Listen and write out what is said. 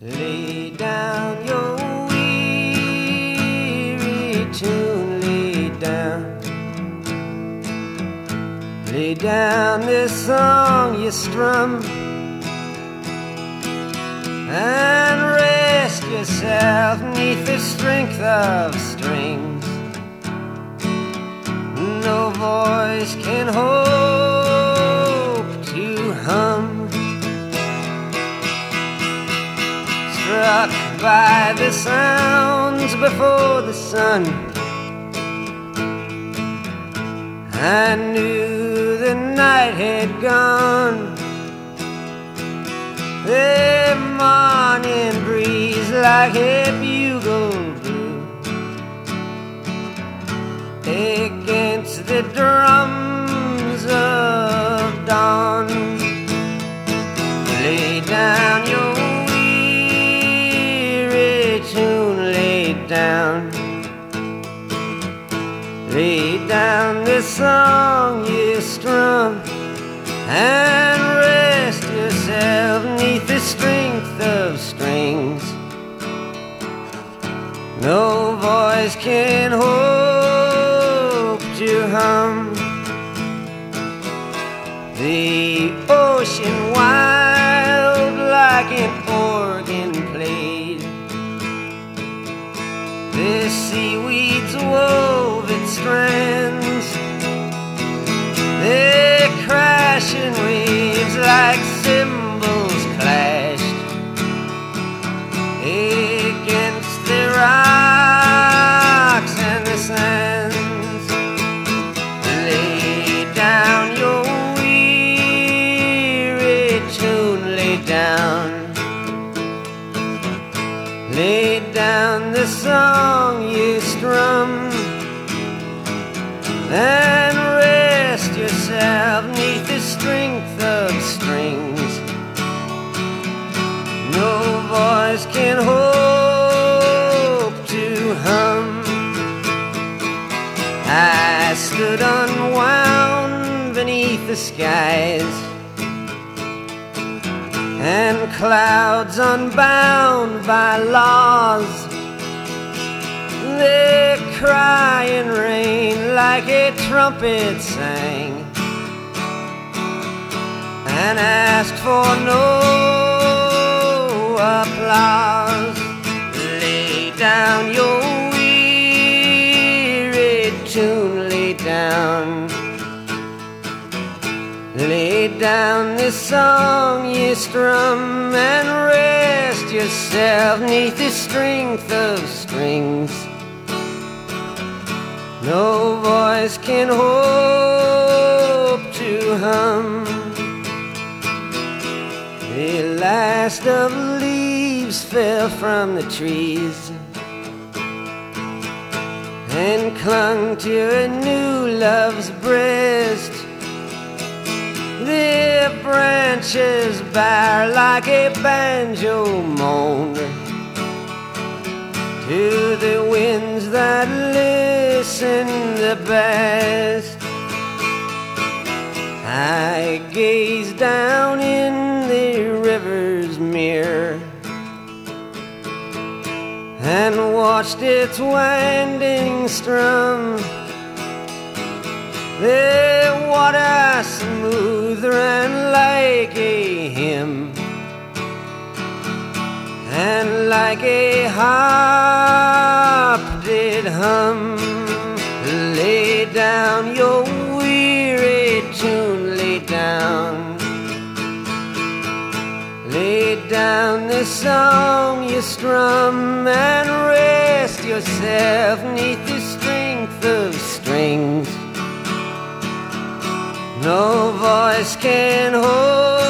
Lay down your weary tune, lay down. Lay down this song you strum and rest yourself neath the strength of strings. No voice can hope to hum. Struck by the sounds before the sun, I knew the night had gone. The morning breeze like a bugle blew against the drums of dawn. Lay down your weary tune, lay down. Lay down this song you strum and rest yourself neath the strength of strings. No voice can hope to hum. The ocean wild like an organ played. The seaweeds wove its strands. The crashing waves like cymbals clashed against the rocks and the sands. Lay down your weary tune, lay down. Lay down the song you strum and rest yourself neath the strength of strings. No voice can hope to hum. I stood unwound beneath the skies and clouds unbound by laws. The crying rain like a trumpet sang and asked for no applause. Lay down your weary tune, lay down. Lay down this song you strum and rest yourself neath the strength of strings. No voice can hope to hum. The last of leaves fell from the trees and clung to a new love's breast. The branches bare like a banjo moaned to the winds that listen the best. I gazed down in the river's mirror and watched its winding strum. The water smooth ran like a hymn and like a harp did hum. Lay down your weary tune, lay down. Lay down the song you strum and rest yourself neath the strength of strings. No voice can hold